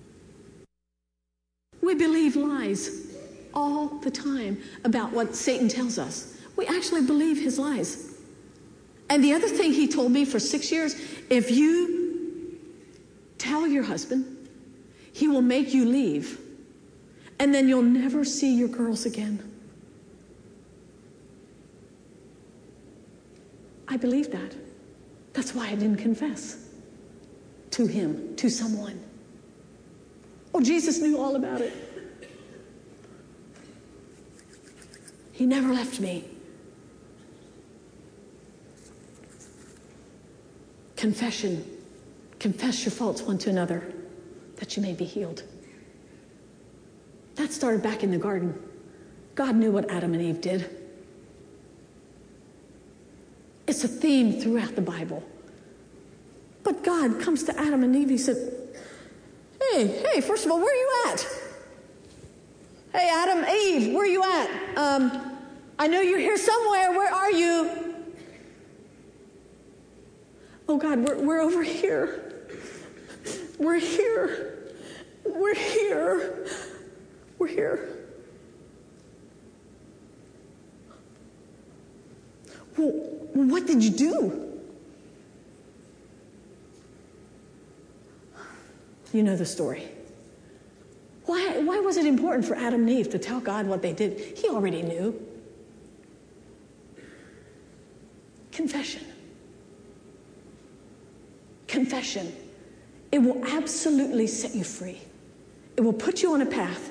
Speaker 3: We believe lies all the time about what Satan tells us. We actually believe his lies. And the other thing he told me for six years, if you tell your husband, he will make you leave. And then you'll never see your girls again. I believe that. That's why I didn't confess to him, to someone. Oh, Jesus knew all about it. He never left me. Confession. Confess your faults one to another, that you may be healed. That started back in the garden. God knew what Adam and Eve did. It's a theme throughout the Bible. But God comes to Adam and Eve. He said, hey, hey, first of all, where are you at? Hey, Adam, Eve, where are you at? Um, I know you're here somewhere. Where are you? Oh, God, we're, we're over here. We're here. We're here. We're here. Well, what did you do? You know the story. Why, why was it important for Adam and Eve to tell God what they did? He already knew. Confession. Confession. It will absolutely set you free. It will put you on a path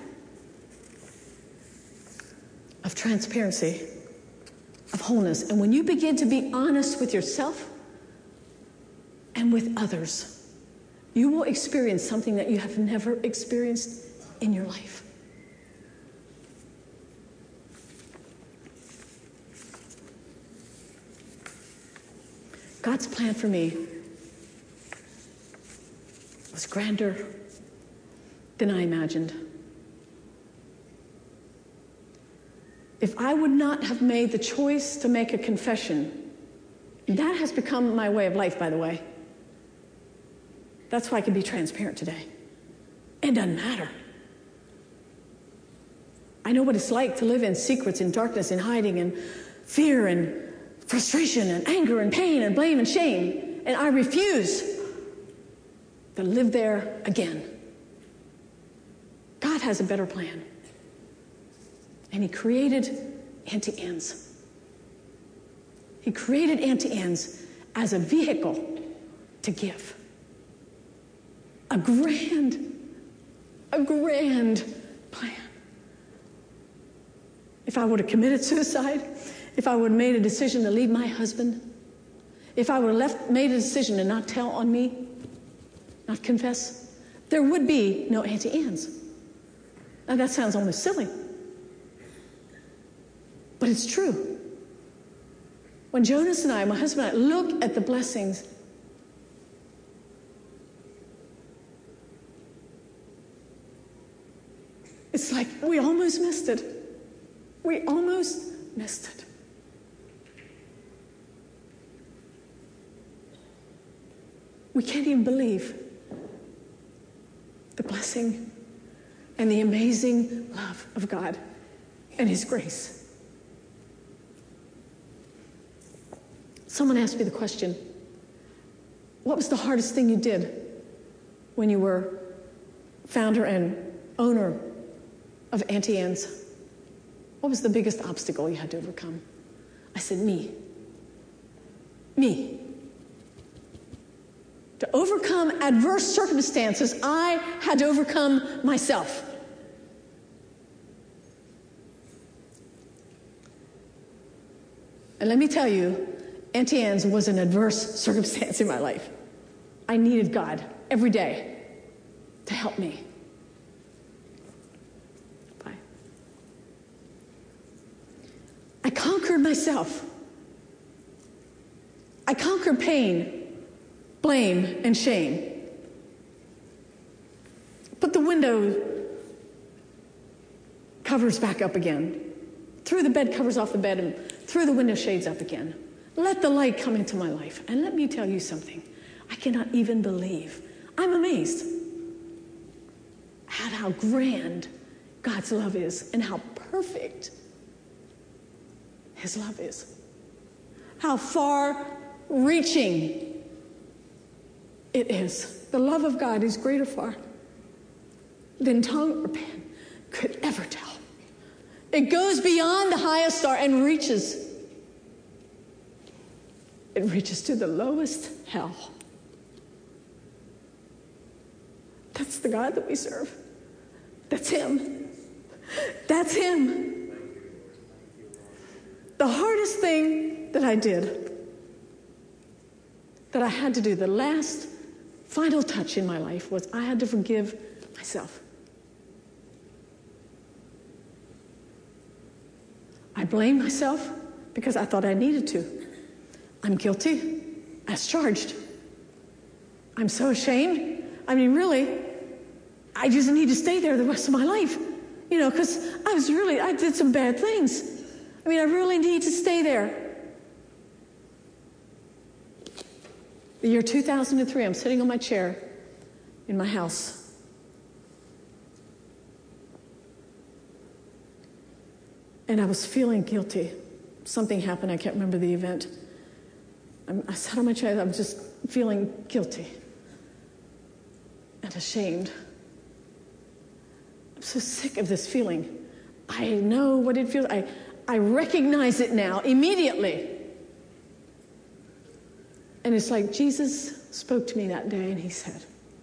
Speaker 3: of transparency, of wholeness. And when you begin to be honest with yourself and with others, you will experience something that you have never experienced in your life. God's plan for me was grander than I imagined. If I would not have made the choice to make a confession, that has become my way of life, by the way. That's why I can be transparent today. It doesn't matter. I know what it's like to live in secrets, in darkness, in hiding, and fear, and frustration, and anger, and pain, and blame, and shame. And I refuse to live there again. God has a better plan. And he created Auntie Anne's. He created Auntie Anne's as a vehicle to give. A grand, a grand plan. If I would have committed suicide, if I would have made a decision to leave my husband, if I would have left, made a decision to not tell on me, not confess, there would be no Auntie Anne's. Now that sounds almost silly, but it's true. When Jonas and I, my husband and I, look at the blessings, it's like we almost missed it. We almost missed it. We can't even believe the blessing and the amazing love of God and his grace. Someone asked me the question, what was the hardest thing you did when you were founder and owner of Auntie Anne's? What was the biggest obstacle you had to overcome? I said, me. Me. To overcome adverse circumstances, I had to overcome myself. And let me tell you, Auntie Anne's was an adverse circumstance in my life. I needed God every day to help me. Bye. I conquered myself. I conquered pain, blame, and shame. Put the window covers back up again. Threw the bed covers off the bed and threw the window shades up again. Let the light come into my life. And let me tell you something. I cannot even believe. I'm amazed at how grand God's love is and how perfect his love is. How far-reaching it is. The love of God is greater far than tongue or pen could ever tell. It goes beyond the highest star and reaches. It reaches to the lowest hell. That's the God that we serve. That's him. That's him. The hardest thing that I did, that I had to do, the last final touch in my life, was I had to forgive myself. I blamed myself because I thought I needed to. I'm guilty as charged. I'm so ashamed. I mean, really, I just need to stay there the rest of my life. You know, because I was really, I did some bad things. I mean, I really need to stay there. The year two thousand three, I'm sitting on my chair in my house. And I was feeling guilty. Something happened, I can't remember the event. I'm, I sat on my chair, I was just feeling guilty and ashamed. I'm so sick of this feeling. I know what it feels. I, I recognize it now immediately. And it's like Jesus spoke to me that day and he said,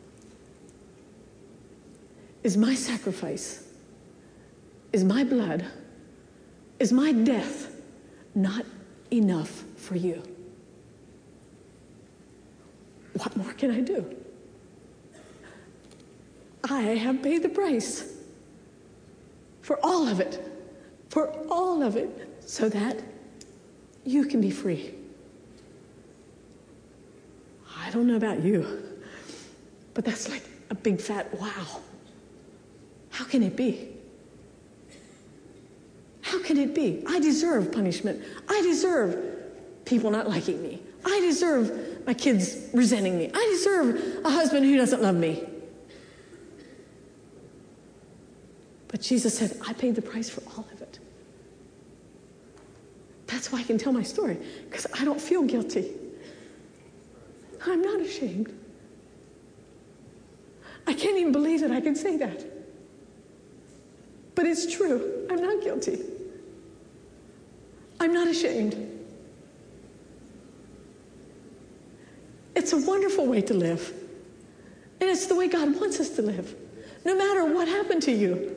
Speaker 3: is my sacrifice, is my blood, is my death not enough for you? What more can I do? I have paid the price for all of it, for all of it, so that you can be free. I don't know about you, but that's like a big fat wow. How can it be? How can it be? I deserve punishment. I deserve people not liking me. I deserve my kids resenting me. I deserve a husband who doesn't love me. But Jesus said, I paid the price for all of it. That's why I can tell my story, because I don't feel guilty. I'm not ashamed. I can't even believe that I can say that. But it's true. I'm not guilty. I'm not ashamed. It's a wonderful way to live. And it's the way God wants us to live, no matter what happened to you.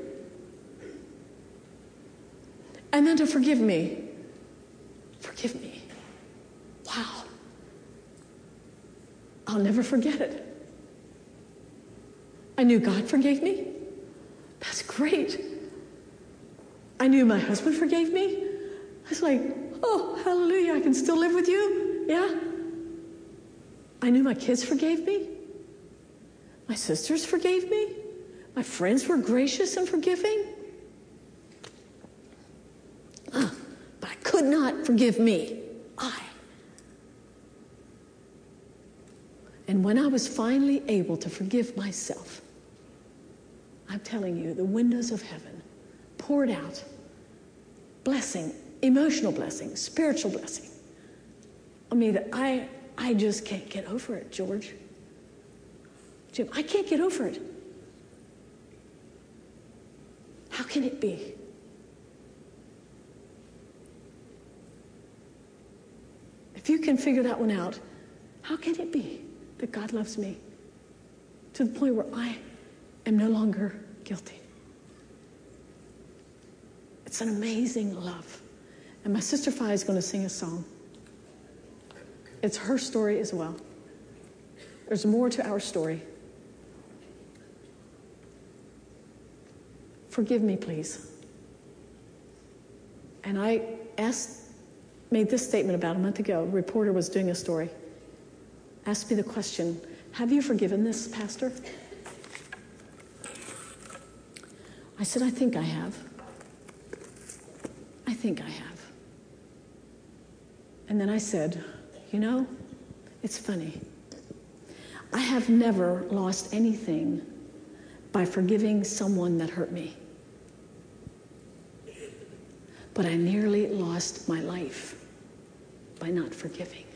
Speaker 3: And then to forgive me. Forgive me. Wow. I'll never forget it. I knew God forgave me. That's great. I knew my husband forgave me. I was like, oh, hallelujah, I can still live with you? Yeah? I knew my kids forgave me. My sisters forgave me. My friends were gracious and forgiving. Uh, but I could not forgive me. I. And when I was finally able to forgive myself, I'm telling you, the windows of heaven poured out blessing, emotional blessing, spiritual blessing. I mean, I, I just can't get over it, George. Jim, I can't get over it. How can it be? If you can figure that one out, how can it be that God loves me to the point where I am no longer guilty? It's an amazing love. And my sister Fi is going to sing a song. It's her story as well. There's more to our story. Forgive me, please. And I asked, made this statement about a month ago. A reporter was doing a story. Asked me the question, have you forgiven this pastor? I said, I think I have. I think I have. And then I said, you know, it's funny. I have never lost anything by forgiving someone that hurt me. But I nearly lost my life by not forgiving.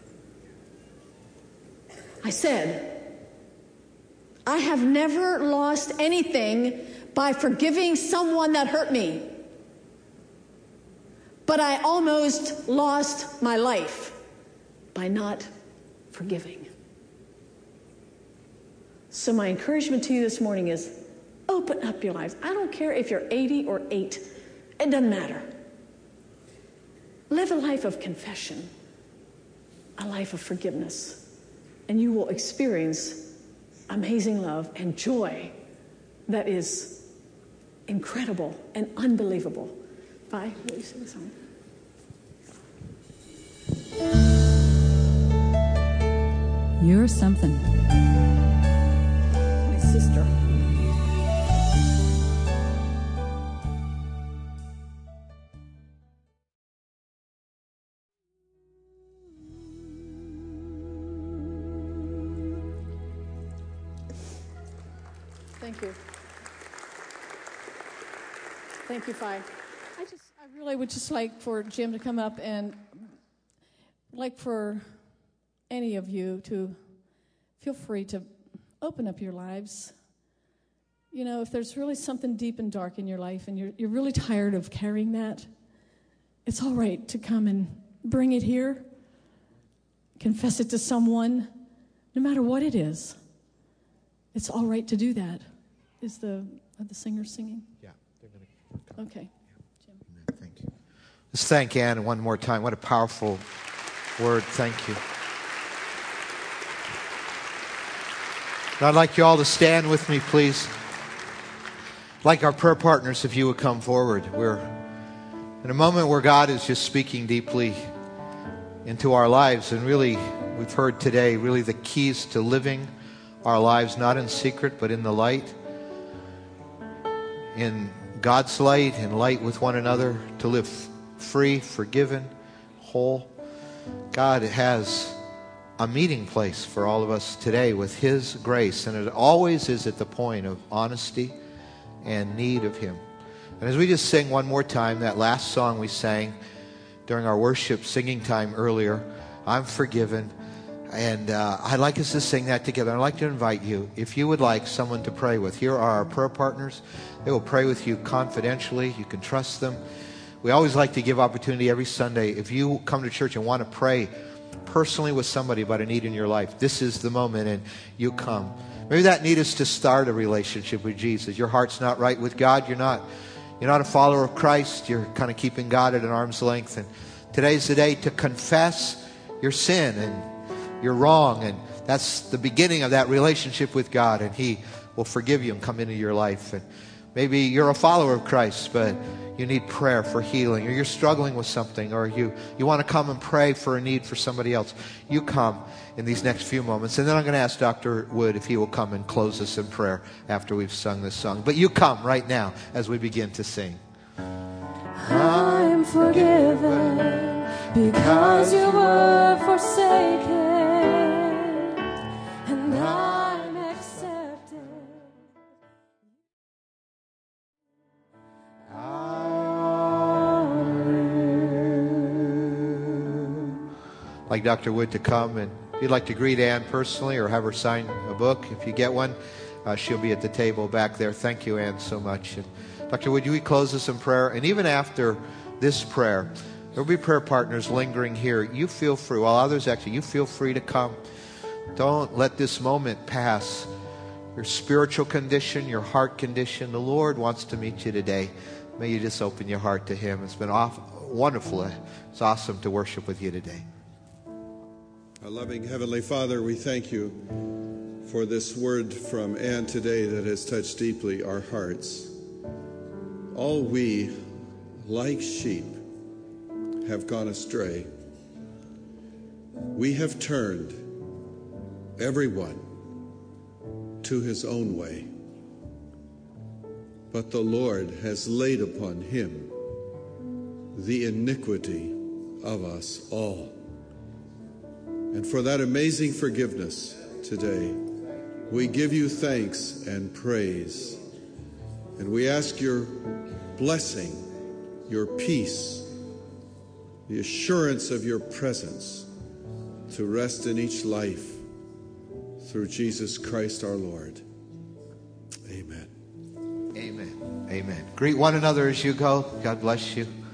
Speaker 3: I said, I have never lost anything by forgiving someone that hurt me. But I almost lost my life by not forgiving. So my encouragement to you this morning is, open up your lives. I don't care if you're eighty or eight. It doesn't matter. Live a life of confession, a life of forgiveness, and you will experience amazing love and joy that is incredible and unbelievable. Bye. Will you sing the song?
Speaker 4: You're something.
Speaker 3: My sister. Thank you. Thank you, Fi. I just, I really would just like for Jim to come up and like for any of you to feel free to open up your lives. You know, if there's really something deep and dark in your life and you're you're really tired of carrying that, it's all right to come and bring it here, confess it to someone, no matter what it is. It's all right to do that. Is the are the singers singing?
Speaker 1: Yeah, they're going to.
Speaker 3: Okay.
Speaker 1: Jim. Thank you. Let's thank Ann one more time. What a powerful word. Thank you. And I'd like you all to stand with me, please. Like our prayer partners, if you would come forward. We're in a moment where God is just speaking deeply into our lives. And really, we've heard today, really the keys to living our lives, not in secret, but in the light. In God's light and light with one another, to live free, forgiven, whole. God has a meeting place for all of us today with His grace. And it always is at the point of honesty and need of Him. And as we just sing one more time, that last song we sang during our worship singing time earlier, I'm forgiven. And uh, I'd like us to sing that together. I'd like to invite you, if you would like someone to pray with, here are our prayer partners. They will pray with you confidentially. You can trust them. We always like to give opportunity every Sunday. If you come to church and want to pray personally with somebody about a need in your life, this is the moment, and you come. Maybe that need is to start a relationship with Jesus. Your heart's not right with God. You're not, you're not a follower of Christ. You're kind of keeping God at an arm's length. And today's the day to confess your sin and you're wrong, and that's the beginning of that relationship with God, and He will forgive you and come into your life. And maybe you're a follower of Christ, but you need prayer for healing, or you're struggling with something, or you, you want to come and pray for a need for somebody else. You come in these next few moments, and then I'm going to ask Doctor Wood if he will come and close us in prayer after we've sung this song. But you come right now as we begin to sing.
Speaker 5: I am forgiven because you were forsaken, and I'm accepted.
Speaker 1: Like Doctor Wood to come, and if you'd like to greet Ann personally or have her sign a book, if you get one, uh, she'll be at the table back there. Thank you, Ann, so much. And Doctor Wood, you would close us in prayer, and even after this prayer, there will be prayer partners lingering here. You feel free, while others actually, you feel free to come. Don't let this moment pass. Your spiritual condition, your heart condition, the Lord wants to meet you today. May you just open your heart to Him. It's been off, wonderful. It's awesome to worship with you today.
Speaker 2: Our loving Heavenly Father, we thank you for this word from Ann today that has touched deeply our hearts. All we, like sheep, have gone astray. We have turned everyone to his own way. But the Lord has laid upon him the iniquity of us all. And for that amazing forgiveness today, we give you thanks and praise. And we ask your blessing, your peace, the assurance of your presence to rest in each life through Jesus Christ our Lord. Amen.
Speaker 1: Amen. Amen. Greet one another as you go. God bless you.